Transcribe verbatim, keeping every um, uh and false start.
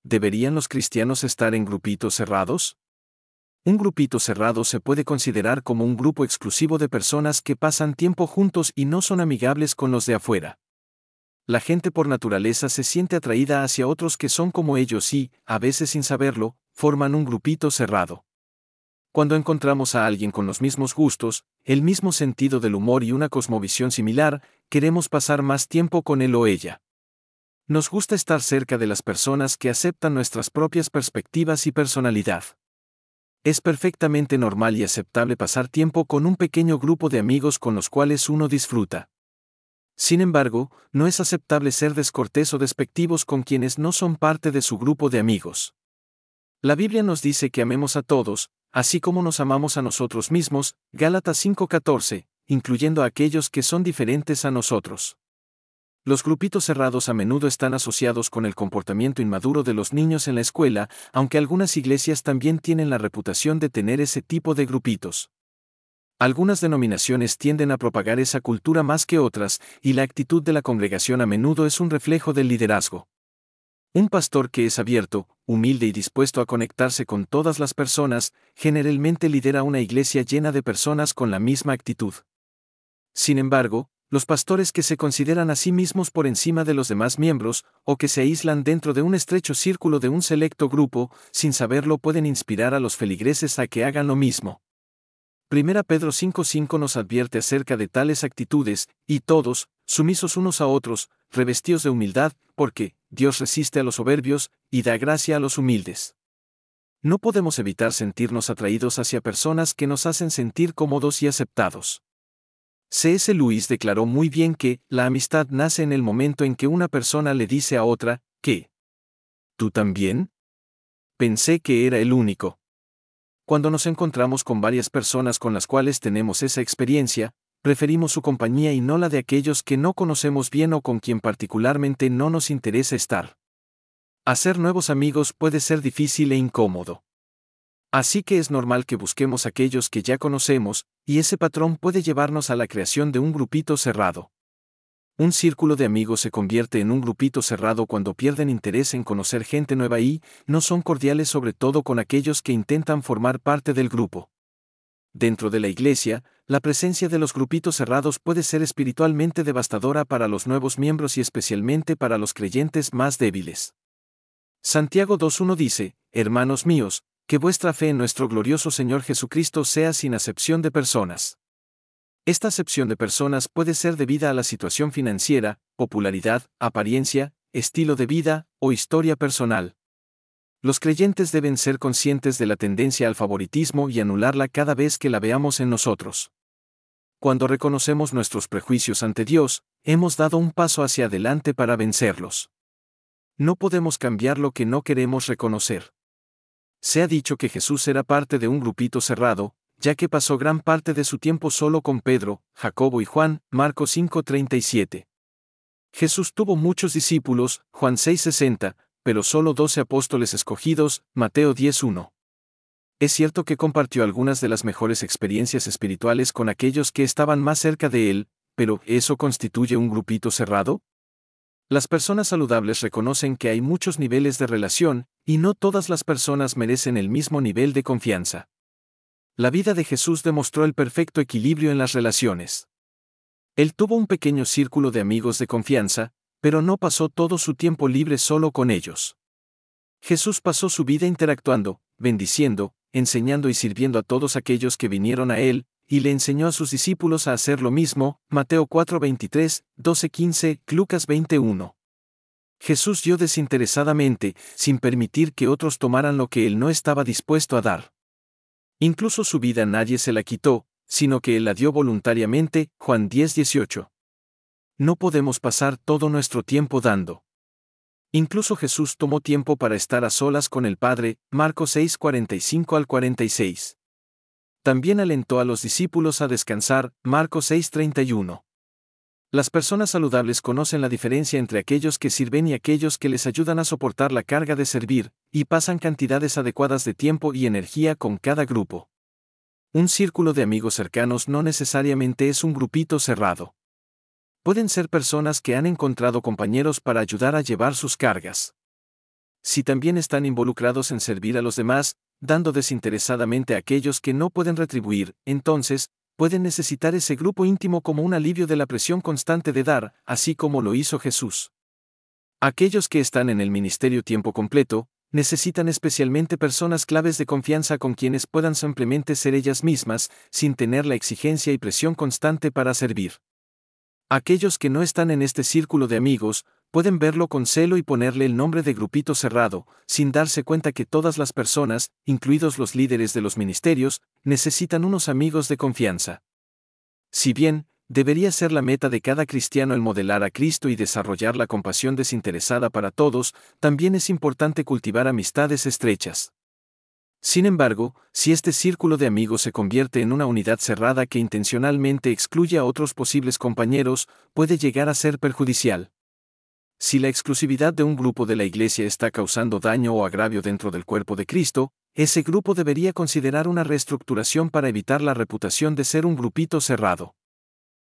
¿deberían los cristianos estar en grupitos cerrados? Un grupito cerrado se puede considerar como un grupo exclusivo de personas que pasan tiempo juntos y no son amigables con los de afuera. La gente por naturaleza se siente atraída hacia otros que son como ellos y, a veces sin saberlo, forman un grupito cerrado. Cuando encontramos a alguien con los mismos gustos, el mismo sentido del humor y una cosmovisión similar, queremos pasar más tiempo con él o ella. Nos gusta estar cerca de las personas que aceptan nuestras propias perspectivas y personalidad. Es perfectamente normal y aceptable pasar tiempo con un pequeño grupo de amigos con los cuales uno disfruta. Sin embargo, no es aceptable ser descortés o despectivos con quienes no son parte de su grupo de amigos. La Biblia nos dice que amemos a todos, así como nos amamos a nosotros mismos, Gálatas cinco catorce, incluyendo a aquellos que son diferentes a nosotros. Los grupitos cerrados a menudo están asociados con el comportamiento inmaduro de los niños en la escuela, aunque algunas iglesias también tienen la reputación de tener ese tipo de grupitos. Algunas denominaciones tienden a propagar esa cultura más que otras, y la actitud de la congregación a menudo es un reflejo del liderazgo. Un pastor que es abierto, humilde y dispuesto a conectarse con todas las personas, generalmente lidera una iglesia llena de personas con la misma actitud. Sin embargo, los pastores que se consideran a sí mismos por encima de los demás miembros, o que se aíslan dentro de un estrecho círculo de un selecto grupo, sin saberlo pueden inspirar a los feligreses a que hagan lo mismo. Primera Pedro cinco cinco nos advierte acerca de tales actitudes, y todos, sumisos unos a otros, revestidos de humildad, porque Dios resiste a los soberbios, y da gracia a los humildes. No podemos evitar sentirnos atraídos hacia personas que nos hacen sentir cómodos y aceptados. C S Lewis declaró muy bien que la amistad nace en el momento en que una persona le dice a otra, que ¿tú también? Pensé que era el único. Cuando nos encontramos con varias personas con las cuales tenemos esa experiencia, preferimos su compañía y no la de aquellos que no conocemos bien o con quien particularmente no nos interesa estar. Hacer nuevos amigos puede ser difícil e incómodo. Así que es normal que busquemos aquellos que ya conocemos, y ese patrón puede llevarnos a la creación de un grupito cerrado. Un círculo de amigos se convierte en un grupito cerrado cuando pierden interés en conocer gente nueva y no son cordiales sobre todo con aquellos que intentan formar parte del grupo. Dentro de la iglesia, la presencia de los grupitos cerrados puede ser espiritualmente devastadora para los nuevos miembros y especialmente para los creyentes más débiles. Santiago dos uno dice, hermanos míos, que vuestra fe en nuestro glorioso Señor Jesucristo sea sin acepción de personas. Esta acepción de personas puede ser debida a la situación financiera, popularidad, apariencia, estilo de vida o historia personal. Los creyentes deben ser conscientes de la tendencia al favoritismo y anularla cada vez que la veamos en nosotros. Cuando reconocemos nuestros prejuicios ante Dios, hemos dado un paso hacia adelante para vencerlos. No podemos cambiar lo que no queremos reconocer. Se ha dicho que Jesús era parte de un grupito cerrado, ya que pasó gran parte de su tiempo solo con Pedro, Jacobo y Juan, Marcos cinco treinta y siete. Jesús tuvo muchos discípulos, Juan seis sesenta, pero solo doce apóstoles escogidos, Mateo diez uno. Es cierto que compartió algunas de las mejores experiencias espirituales con aquellos que estaban más cerca de él, pero ¿eso constituye un grupito cerrado? Las personas saludables reconocen que hay muchos niveles de relación, y no todas las personas merecen el mismo nivel de confianza. La vida de Jesús demostró el perfecto equilibrio en las relaciones. Él tuvo un pequeño círculo de amigos de confianza, pero no pasó todo su tiempo libre solo con ellos. Jesús pasó su vida interactuando, bendiciendo, enseñando y sirviendo a todos aquellos que vinieron a él, y le enseñó a sus discípulos a hacer lo mismo, Mateo cuatro veintitrés, doce quince, Lucas veinte uno. Jesús dio desinteresadamente, sin permitir que otros tomaran lo que él no estaba dispuesto a dar. Incluso su vida nadie se la quitó, sino que él la dio voluntariamente, Juan diez dieciocho. No podemos pasar todo nuestro tiempo dando. Incluso Jesús tomó tiempo para estar a solas con el Padre, Marcos seis cuarenta y cinco al cuarenta y seis. También alentó a los discípulos a descansar, Marcos seis treinta y uno. Las personas saludables conocen la diferencia entre aquellos que sirven y aquellos que les ayudan a soportar la carga de servir, y pasan cantidades adecuadas de tiempo y energía con cada grupo. Un círculo de amigos cercanos no necesariamente es un grupito cerrado. Pueden ser personas que han encontrado compañeros para ayudar a llevar sus cargas. Si también están involucrados en servir a los demás, dando desinteresadamente a aquellos que no pueden retribuir, entonces, pueden necesitar ese grupo íntimo como un alivio de la presión constante de dar, así como lo hizo Jesús. Aquellos que están en el ministerio tiempo completo, necesitan especialmente personas claves de confianza con quienes puedan simplemente ser ellas mismas, sin tener la exigencia y presión constante para servir. Aquellos que no están en este círculo de amigos, pueden verlo con celo y ponerle el nombre de grupito cerrado, sin darse cuenta que todas las personas, incluidos los líderes de los ministerios, necesitan unos amigos de confianza. Si bien, debería ser la meta de cada cristiano el modelar a Cristo y desarrollar la compasión desinteresada para todos, también es importante cultivar amistades estrechas. Sin embargo, si este círculo de amigos se convierte en una unidad cerrada que intencionalmente excluye a otros posibles compañeros, puede llegar a ser perjudicial. Si la exclusividad de un grupo de la Iglesia está causando daño o agravio dentro del cuerpo de Cristo, ese grupo debería considerar una reestructuración para evitar la reputación de ser un grupito cerrado.